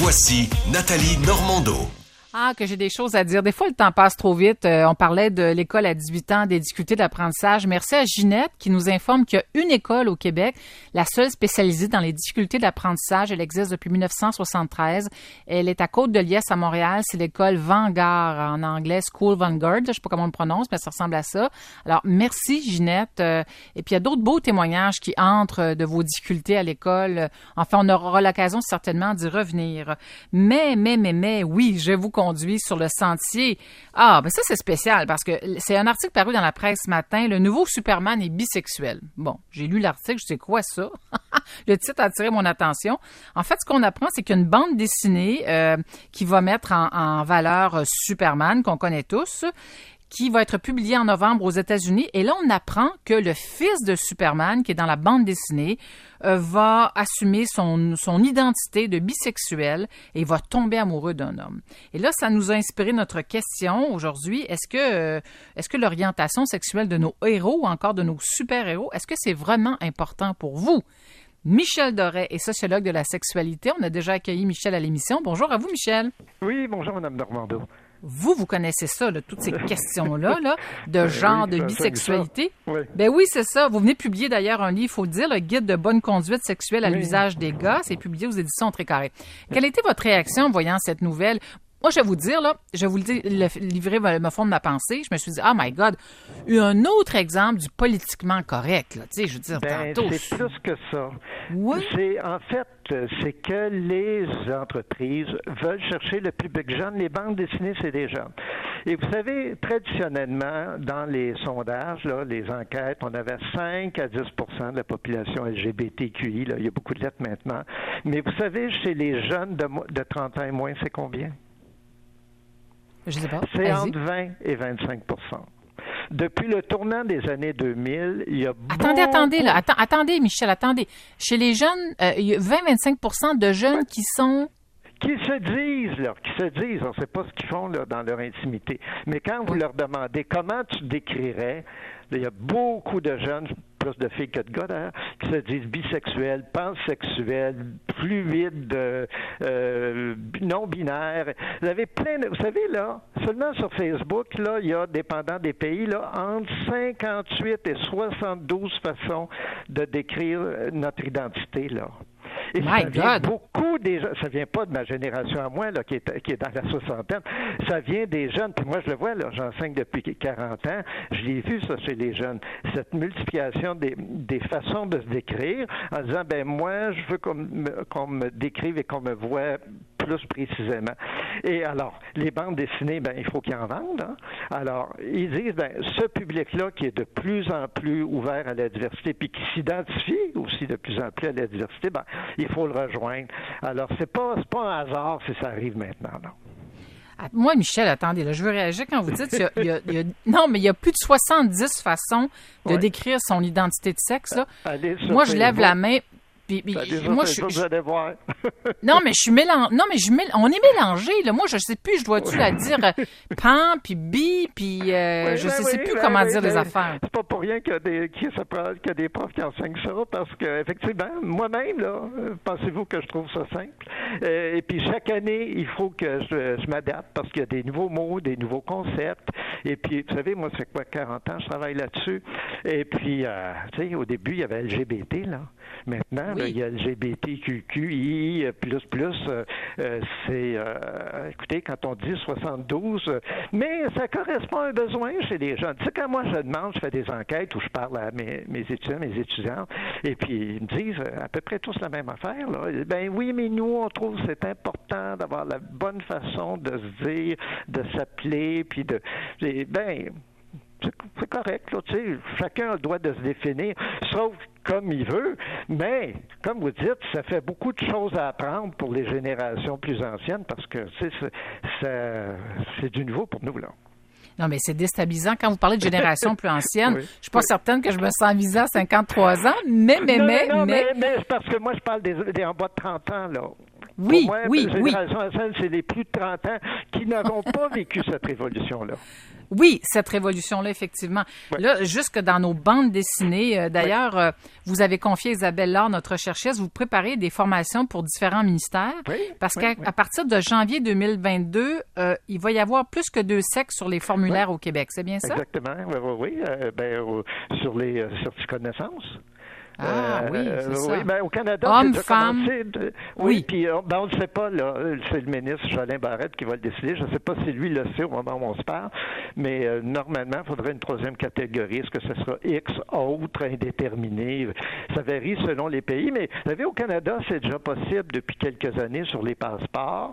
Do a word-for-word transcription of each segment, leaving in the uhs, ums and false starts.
Voici Nathalie Normando. Ah, que j'ai des choses à dire. Des fois, le temps passe trop vite. Euh, on parlait de l'école à dix-huit ans, des difficultés d'apprentissage. Merci à Ginette qui nous informe qu'il y a une école au Québec, la seule spécialisée dans les difficultés d'apprentissage. Elle existe depuis dix-neuf cent soixante-treize. Elle est à Côte-de-Liesse à Montréal. C'est l'école Vanguard, en anglais, School Vanguard. Je sais pas comment on le prononce, mais ça ressemble à ça. Alors, merci Ginette. Euh, et puis, il y a d'autres beaux témoignages qui entrent de vos difficultés à l'école. Enfin, on aura l'occasion certainement d'y revenir. Mais, mais, mais, mais, oui, je vous conduit sur le sentier. Ah, ben ça, c'est spécial parce que c'est un article paru dans la presse ce matin. Le nouveau Superman est bisexuel. Bon, j'ai lu l'article, je sais quoi ça? Le titre a attiré mon attention. En fait, ce qu'on apprend, c'est qu'il y a une bande dessinée euh, qui va mettre en, en valeur euh, Superman, qu'on connaît tous, qui va être publié en novembre aux États-Unis. Et là, on apprend que le fils de Superman, qui est dans la bande dessinée, euh, va assumer son, son identité de bisexuel et va tomber amoureux d'un homme. Et là, ça nous a inspiré notre question aujourd'hui. Est-ce que, euh, est-ce que l'orientation sexuelle de nos héros ou encore de nos super-héros, est-ce que c'est vraiment important pour vous? Michel Doré est sociologue de la sexualité. On a déjà accueilli Michel à l'émission. Bonjour à vous, Michel. Oui, bonjour, Mme Normando. Vous, vous connaissez ça, là, toutes ces questions-là, là, de genre, oui, de bisexualité. Oui. Ben oui, c'est ça. Vous venez publier d'ailleurs un livre, il faut le dire, le guide de bonne conduite sexuelle à oui. l'usage des gars. C'est publié aux éditions Trécarré. Quelle était votre réaction en voyant cette nouvelle? Moi, je vais vous dire, là, je vais vous le, le livrer le fond de ma pensée. Je me suis dit, oh my God, un autre exemple du politiquement correct, là. Tu sais, je veux dire, ben, tantôt. C'est plus que ça. Oui. C'est, en fait, c'est que les entreprises veulent chercher le public jeune. Les bandes dessinées, c'est des jeunes. Et vous savez, traditionnellement, dans les sondages, là, les enquêtes, on avait cinq à dix pour cent de la population L G B T Q I. Là. Il y a beaucoup de lettres maintenant. Mais vous savez, chez les jeunes de, de trente ans et moins, c'est combien? Je sais pas. C'est Allez-y. entre vingt et vingt-cinq pour cent. Depuis le tournant des années deux mille, il y a Attendez, beaucoup... attendez, là. Atten- attendez, Michel, attendez. Chez les jeunes, euh, il y a vingt à vingt-cinq pour cent de jeunes qui sont... Qui se disent, là, qui se disent, on ne sait pas ce qu'ils font là, dans leur intimité. Mais quand vous leur demandez comment tu décrirais, là, il y a beaucoup de jeunes, plus de filles que de gars d'ailleurs, qui se disent bisexuels, pansexuels, fluides, euh, euh, non-binaires. Vous avez plein de... Vous savez, là, seulement sur Facebook, là, il y a, dépendant des pays, là, entre cinquante-huit et soixante-douze façons de décrire notre identité, là. Et My ça vient God. beaucoup des gens, ça vient pas de ma génération à moi, là, qui est, qui est dans la soixantaine, ça vient des jeunes, puis moi je le vois, là, j'enseigne depuis quarante ans, je l'ai vu ça chez les jeunes, cette multiplication des, des façons de se décrire, en disant, ben moi, je veux qu'on me, qu'on me décrive et qu'on me voit plus précisément. Et alors, les bandes dessinées, ben il faut qu'ils en vendent, hein? Alors, ils disent, ben ce public-là qui est de plus en plus ouvert à la diversité, puis qui s'identifie aussi de plus en plus à la diversité, ben il faut le rejoindre. Alors, c'est pas, c'est pas un hasard si ça arrive maintenant, non. Moi, Michel, attendez, là, je veux réagir quand vous dites... Il y a, il y a, il y a, non, mais il y a plus de soixante-dix façons de ouais. décrire son identité de sexe. Là. Moi, je lève la main... Puis, puis, moi, je, je, je voir. non, mais je suis mélange. Non, mais je mél... on est mélangé là. Moi, je sais plus. Je dois-tu la dire euh, pan puis bi puis euh, oui, je ben sais, oui, sais plus ben comment oui, dire ben, les affaires. C'est pas pour rien qu'il y a des qu'il y a des profs qui enseignent ça parce que effectivement, moi-même là, pensez-vous que je trouve ça simple. Euh, et puis chaque année, il faut que je, je m'adapte parce qu'il y a des nouveaux mots, des nouveaux concepts. Et puis, vous savez, moi, ça fait quoi, quarante ans, je travaille là-dessus. Et puis, euh, tu sais, au début, il y avait L G B T là. Maintenant, oui. là, il y a L G B T Q Q I plus plus, euh, euh, c'est, euh, écoutez, quand on dit soixante-douze, euh, mais ça correspond à un besoin chez les jeunes. Tu sais, quand moi je demande, je fais des enquêtes où je parle à mes, mes étudiants, mes étudiantes, et puis ils me disent à peu près tous la même affaire, là. Ben oui, mais nous, on trouve que c'est important d'avoir la bonne façon de se dire, de s'appeler, puis de... Et, ben... c'est correct, là, tu sais, chacun a le droit de se définir, sauf comme il veut, mais, comme vous dites, ça fait beaucoup de choses à apprendre pour les générations plus anciennes, parce que, tu sais, c'est, c'est, c'est du nouveau pour nous, là. Non, mais c'est déstabilisant. Quand vous parlez de génération plus ancienne, oui, je suis pas oui. certaine que je me sens visée à cinquante-trois ans, mais, mais, non, mais, non, non, mais... mais... mais c'est parce que moi, je parle des, des en bas de trente ans, là. Oui, Pour moi, oui, la oui. génération ancienne, c'est les plus de trente ans qui n'auront pas vécu cette révolution-là. Oui, cette révolution-là, effectivement. Ouais. Là, jusque dans nos bandes dessinées, euh, d'ailleurs, ouais. euh, vous avez confié à Isabelle Laure, notre chercheuse, vous préparez des formations pour différents ministères, oui, parce oui, qu'à oui. à partir de janvier deux mille vingt-deux, euh, il va y avoir plus que deux sexes sur les formulaires oui. au Québec, c'est bien ça? Exactement, oui, oui, oui. Euh, ben, euh, sur les euh, certificats de naissance. Ah euh, oui, c'est euh, ça. Oui, ben, au Canada, Homme, c'est femme. De... Oui, oui. puis ben, on ne le sait pas, là. C'est le ministre Jolin Barrette qui va le décider. Je ne sais pas si lui le sait au moment où on se parle, mais euh, normalement, il faudrait une troisième catégorie. Est-ce que ce sera X, autre, indéterminé? Ça varie selon les pays, mais vous savez, au Canada, c'est déjà possible depuis quelques années sur les passeports.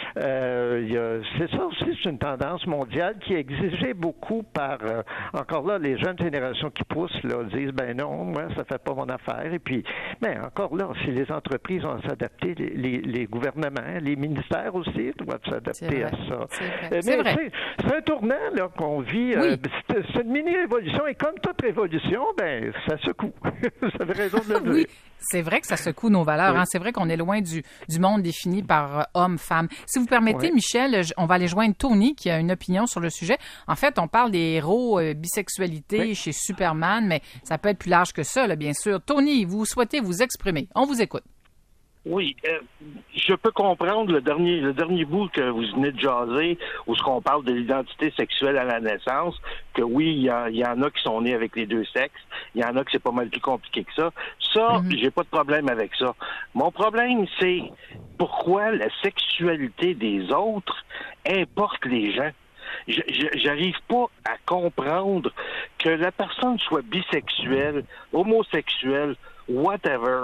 Euh, il y a, c'est ça aussi, c'est une tendance mondiale qui est exigée beaucoup par, euh, encore là, les jeunes générations qui poussent, là, disent, ben non, moi, ça fait pas mon affaire. Et puis, ben encore là, si les entreprises ont à s'adapter, les, les, les gouvernements, les ministères aussi doivent s'adapter à ça. C'est vrai. Mais c'est, vrai. C'est, c'est un tournant là, qu'on vit. Oui. Euh, c'est, c'est une mini-révolution. Et comme toute révolution, ben ça secoue. Vous avez raison de le dire. Oui. C'est vrai que ça secoue nos valeurs. Oui. Hein? C'est vrai qu'on est loin du, du monde défini par euh, homme, femme. Si vous permettez, oui. Michel, on va aller joindre Tony qui a une opinion sur le sujet. En fait, on parle des héros euh, bisexualité oui. chez Superman, mais ça peut être plus large que ça, là, bien sûr. Tony, vous souhaitez vous exprimer. On vous écoute. Oui, euh, je peux comprendre le dernier le dernier bout que vous venez de jaser, où ce qu'on parle de l'identité sexuelle à la naissance, que oui, il y, a, il y en a qui sont nés avec les deux sexes, il y en a que c'est pas mal plus compliqué que ça. Ça, mm-hmm. j'ai pas de problème avec ça. Mon problème, c'est pourquoi la sexualité des autres importe les gens. Je, je, j'arrive pas à comprendre que la personne soit bisexuelle, homosexuelle, whatever.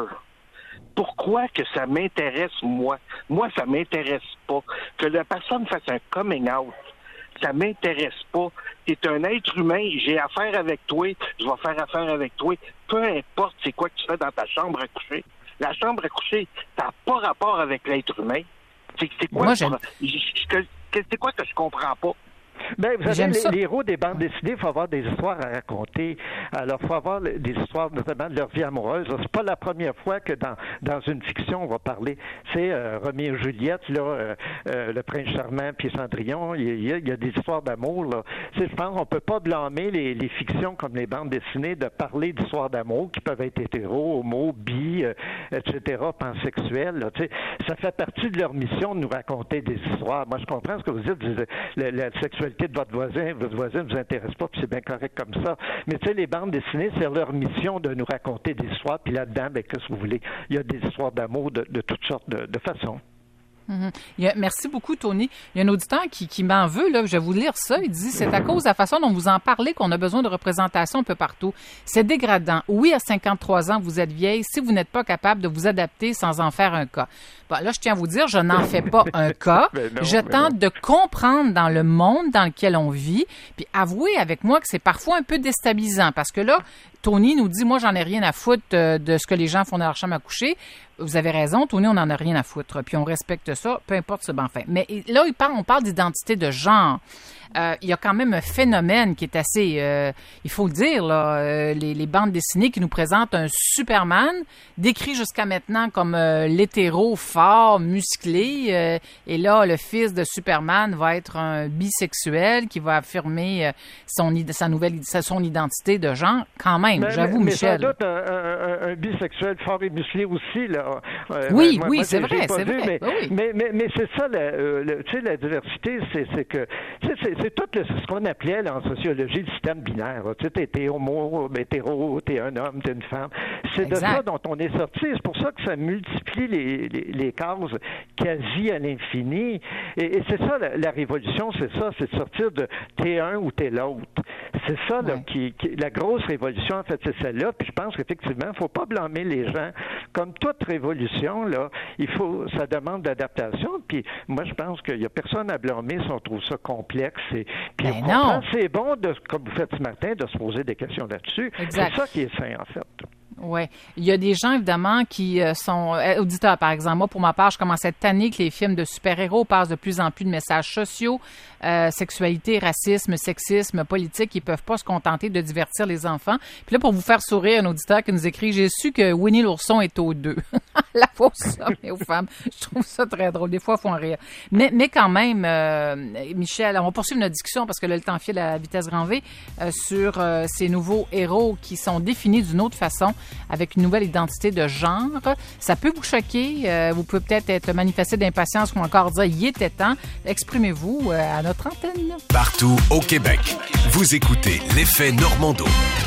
Pourquoi que ça m'intéresse, moi? Moi, ça m'intéresse pas. Que la personne fasse un coming out, ça m'intéresse pas. T'es un être humain, j'ai affaire avec toi, je vais faire affaire avec toi. Peu importe c'est quoi que tu fais dans ta chambre à coucher. La chambre à coucher, ça n'a pas rapport avec l'être humain. C'est, c'est, quoi, moi, je, je, c'est quoi que je comprends pas? Ben, vous savez, les, les héros des bandes dessinées, il faut avoir des histoires à raconter. Alors, il faut avoir des histoires, notamment de leur vie amoureuse. C'est pas la première fois que dans, dans une fiction, on va parler. C'est euh, Roméo et Juliette, là, euh, euh, le prince charmant puis Cendrillon. Il y, a, il y a des histoires d'amour, là. C'est, je pense qu'on peut pas blâmer les, les fictions comme les bandes dessinées de parler d'histoires d'amour qui peuvent être hétéros, homo, bi, euh, et cetera, pansexuels, là. Tu sais, ça fait partie de leur mission de nous raconter des histoires. Moi, je comprends ce que vous dites. La, la sexualité de votre voisin, votre voisin ne vous intéresse pas, puis c'est bien correct comme ça. Mais tu sais, les bandes dessinées, c'est leur mission de nous raconter des histoires, puis là-dedans, ben, qu'est-ce que vous voulez? Il y a des histoires d'amour de, de toutes sortes de, de façons. Mm-hmm. Il y a, merci beaucoup, Tony. Il y a un auditeur qui, qui m'en veut, là. Je vais vous lire ça. Il dit, c'est à cause de la façon dont vous en parlez qu'on a besoin de représentation un peu partout. C'est dégradant. Oui, à cinquante-trois ans, vous êtes vieille si vous n'êtes pas capable de vous adapter sans en faire un cas. Bon, là, je tiens à vous dire, je n'en fais pas un cas. Non, je tente de comprendre dans le monde dans lequel on vit, puis avouez avec moi que c'est parfois un peu déstabilisant parce que là, Tony nous dit, moi, j'en ai rien à foutre euh, de ce que les gens font dans leur chambre à coucher. Vous avez raison, Tony, on n'en a rien à foutre. Puis on respecte ça, peu importe ce ben fait. Mais là, il parle, on parle d'identité de genre. Euh, il y a quand même un phénomène qui est assez, euh, il faut le dire, là, euh, les, les bandes dessinées qui nous présentent un Superman décrit jusqu'à maintenant comme euh, l'hétéro fort, musclé. Euh, et là, le fils de Superman va être un bisexuel qui va affirmer euh, son, sa nouvelle, son identité de genre. Quand même, mais, j'avoue, mais, Michel. Mais sans doute un, un, un bisexuel fort et musclé aussi, là. Euh, oui, moi, oui, moi, c'est vrai, c'est vu, vrai. Mais, oui. mais, mais, mais c'est ça, la, le, tu sais, la diversité, c'est, c'est que, tu sais, c'est, c'est tout le, ce qu'on appelait là, en sociologie le système binaire. Tu sais, t'es, t'es homo, hétéro, t'es un homme, t'es une femme. C'est exact. De ça dont on est sorti. C'est pour ça que ça multiplie les, les, les cases quasi à l'infini. Et, et c'est ça, la, la révolution, c'est ça, c'est de sortir de t'es un ou t'es l'autre. C'est ça, ouais. là, qui, qui, la grosse révolution, en fait, c'est celle-là. Puis je pense qu'effectivement, il ne faut pas blâmer les gens. Comme toute révolution, là, il faut, ça demande d'adaptation. Puis moi, je pense qu'il n'y a personne à blâmer si on trouve ça complexe. Et, puis ben on comprend, c'est bon, de, comme vous faites ce matin, de se poser des questions là-dessus. Exact. C'est ça qui est sain, en fait. Oui. Il y a des gens, évidemment, qui euh, sont euh, auditeurs, par exemple. Moi, pour ma part, je commence à être tannée que les films de super-héros passent de plus en plus de messages sociaux, euh, sexualité, racisme, sexisme, politique. Ils peuvent pas se contenter de divertir les enfants. Puis là, pour vous faire sourire, un auditeur qui nous écrit, j'ai su que Winnie l'ourson est aux deux. La fausse homme et aux femmes. Je trouve ça très drôle. Des fois, il faut en rire. Mais, mais quand même, euh, Michel, on va poursuivre notre discussion parce que là, le temps file à vitesse grand V euh, sur euh, ces nouveaux héros qui sont définis d'une autre façon, avec une nouvelle identité de genre. Ça peut vous choquer. Euh, vous pouvez peut-être être manifesté d'impatience ou encore dire « il était temps ». Exprimez-vous euh, à notre antenne. Partout au Québec, vous écoutez l'effet Normando.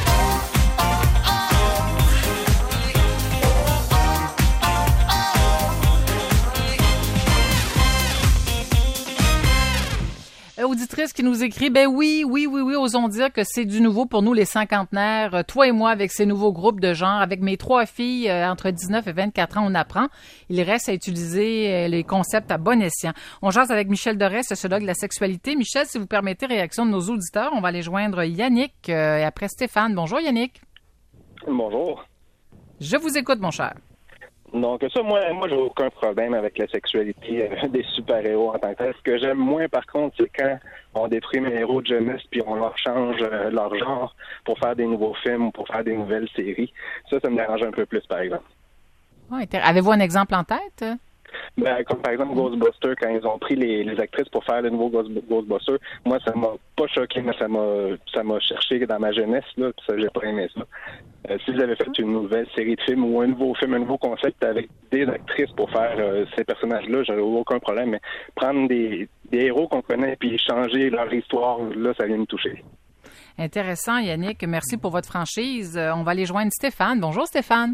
Auditrice qui nous écrit, ben oui, oui, oui, oui, osons dire que c'est du nouveau pour nous les cinquantenaires. Toi et moi, avec ces nouveaux groupes de genre, avec mes trois filles euh, entre dix-neuf et vingt-quatre ans, on apprend. Il reste à utiliser euh, les concepts à bon escient. On jase avec Michel Doré, sociologue de la sexualité. Michel, si vous permettez, réaction de nos auditeurs, on va aller joindre Yannick euh, et après Stéphane. Bonjour Yannick. Bonjour. Je vous écoute, mon cher. Donc ça, moi, moi, j'ai aucun problème avec la sexualité euh, des super-héros en tant que tel. Ce que j'aime moins, par contre, c'est quand on déprime les héros de jeunesse puis on leur change euh, leur genre pour faire des nouveaux films ou pour faire des nouvelles séries. Ça, ça me dérange un peu plus, par exemple. Ouais, avez-vous un exemple en tête? Ben, comme par exemple Ghostbusters, quand ils ont pris les, les actrices pour faire le nouveau Ghost, Ghostbusters, moi, ça m'a pas choqué, mais ça m'a ça m'a cherché dans ma jeunesse, là, puis ça, j'ai pas aimé ça. Euh, si vous avez fait une nouvelle série de films ou un nouveau film, un nouveau concept avec des actrices pour faire euh, ces personnages-là, j'aurais aucun problème, mais prendre des, des héros qu'on connaît puis changer leur histoire, là, ça vient me toucher. Intéressant, Yannick. Merci pour votre franchise. Euh, on va aller joindre Stéphane. Bonjour, Stéphane.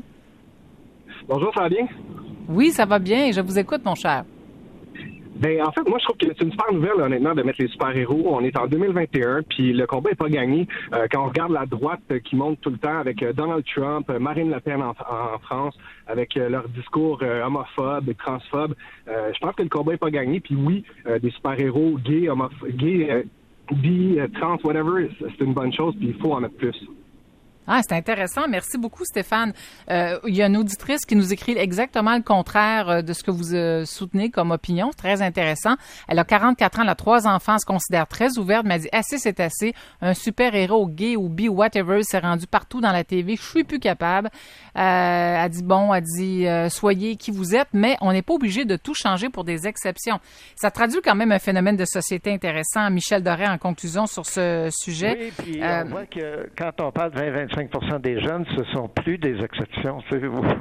Bonjour, ça va bien? Oui, ça va bien. Je vous écoute, mon cher. Ben, en fait, moi, je trouve que c'est une super nouvelle, honnêtement, de mettre les super-héros. On est en deux mille vingt et un, puis le combat n'est pas gagné. Euh, quand on regarde la droite euh, qui monte tout le temps avec euh, Donald Trump, euh, Marine Le Pen en, en France, avec euh, leur discours euh, homophobe et transphobe, euh, je pense que le combat n'est pas gagné. Puis oui, euh, des super-héros gays, homoph- gays, euh, bi, euh, trans, whatever, c'est une bonne chose, puis il faut en mettre plus. Ah, c'est intéressant. Merci beaucoup, Stéphane. Euh, il y a une auditrice qui nous écrit exactement le contraire de ce que vous euh, soutenez comme opinion. Très intéressant. Elle a quarante-quatre ans, elle a trois enfants, elle se considère très ouverte, mais elle dit « assez, c'est assez. Un super-héros gay ou bi, whatever, s'est rendu partout dans la T V. Je suis plus capable. Euh, » Elle dit « bon, elle dit euh, soyez qui vous êtes, mais on n'est pas obligé de tout changer pour des exceptions. » Ça traduit quand même un phénomène de société intéressant. Michel Doré, en conclusion sur ce sujet. Oui, puis euh, on voit que quand on parle de vingt à vingt-cinq pour cent des jeunes, ce sont plus des exceptions. C'est,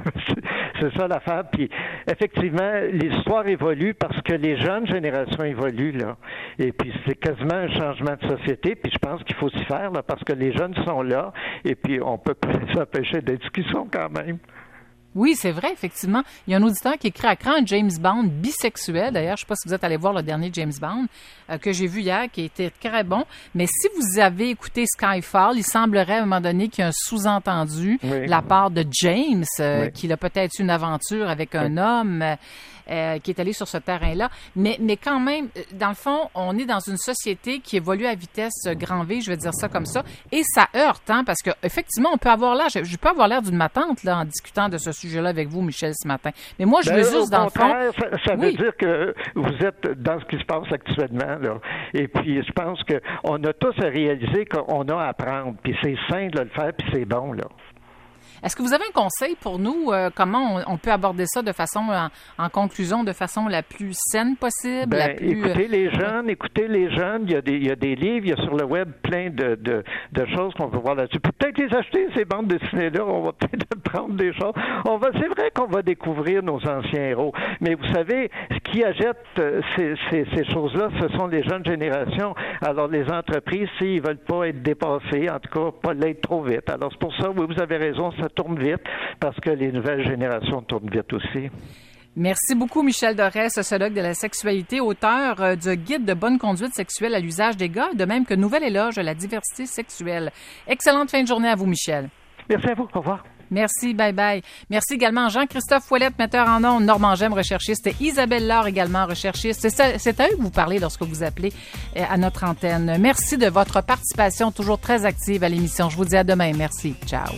c'est ça l'affaire. Puis effectivement, l'histoire évolue parce que les jeunes générations évoluent, là. Et puis c'est quasiment un changement de société. Puis je pense qu'il faut s'y faire, là, parce que les jeunes sont là. Et puis on peut pas s'empêcher des discussions quand même. Oui, c'est vrai, effectivement. Il y a un auditeur qui écrit à cran un James Bond bisexuel. D'ailleurs, je ne sais pas si vous êtes allé voir le dernier James Bond euh, que j'ai vu hier, qui était très bon. Mais si vous avez écouté Skyfall, il semblerait à un moment donné qu'il y a un sous-entendu oui. de la part de James, euh, oui. qu'il a peut-être eu une aventure avec un oui. homme euh, qui est allé sur ce terrain-là. Mais, mais quand même, dans le fond, on est dans une société qui évolue à vitesse grand V, je vais dire ça comme ça, et ça heurte, hein, parce qu'effectivement, on peut avoir l'air, je, je peux avoir l'air d'une matante là, en discutant de ce sujet sujet-là avec vous, Michel, ce matin. Mais moi, je ben, veux juste, dans le fond... Ça, ça veut oui. dire que vous êtes dans ce qui se passe actuellement, là. Et puis, je pense qu'on a tous à réaliser qu'on a à apprendre. Puis c'est sain de le faire, puis c'est bon, là. Est-ce que vous avez un conseil pour nous, euh, comment on, on peut aborder ça de façon, en, en conclusion, de façon la plus saine possible? Ben, la plus, écoutez les jeunes, écoutez les jeunes, il y a des, il y a des livres, il y a sur le web plein de, de, de choses qu'on peut voir là-dessus. Peut-être les acheter, ces bandes dessinées-là, on va peut-être prendre des choses. On va, c'est vrai qu'on va découvrir nos anciens héros, mais vous savez, ce qui achète ces, ces, ces choses-là, ce sont les jeunes générations. Alors, les entreprises, s'ils veulent pas être dépassés, en tout cas, pas l'être trop vite. Alors, c'est pour ça, oui, vous avez raison, ça tourne vite, parce que les nouvelles générations tournent vite aussi. Merci beaucoup, Michel Doré, sociologue de la sexualité, auteur euh, du guide de bonne conduite sexuelle à l'usage des gars, de même que Nouvel éloge à la diversité sexuelle. Excellente fin de journée à vous, Michel. Merci à vous. Au revoir. Merci, bye bye. Merci également Jean-Christophe Fouellette, metteur en ondes, Normand Gem, recherchiste, et Isabelle Laure également, recherchiste. C'est, ça, c'est à eux que vous parlez lorsque vous appelez à notre antenne. Merci de votre participation toujours très active à l'émission. Je vous dis à demain. Merci. Ciao.